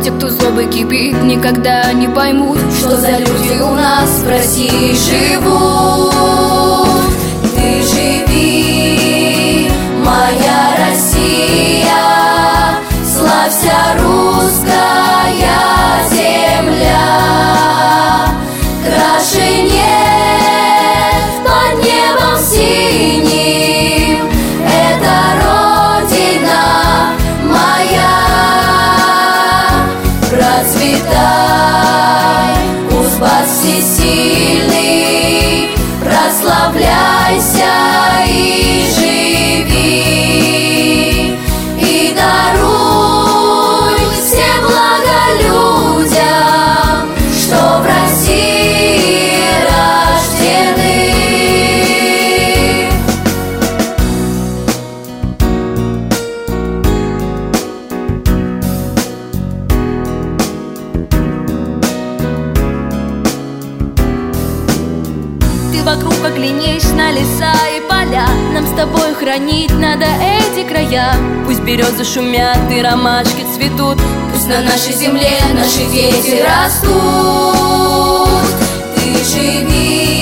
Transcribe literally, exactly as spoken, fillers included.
Те, кто злобой кипит, никогда не поймут, что за люди у нас в России живут. Ты живи, моя Россия, славься, русская земля. Краше нет под небом синим, это Родина моя. Процветай, Кузбасс всесильный, прославляйся и живи, и даруй всем блага людям, что в России рождены. Ты вокруг оглянись на леса и поля, нам с тобой хранить надо эти края. Пусть березы шумят и ромашки цветут, Пусть на нашей земле наши дети растут. Ты живи,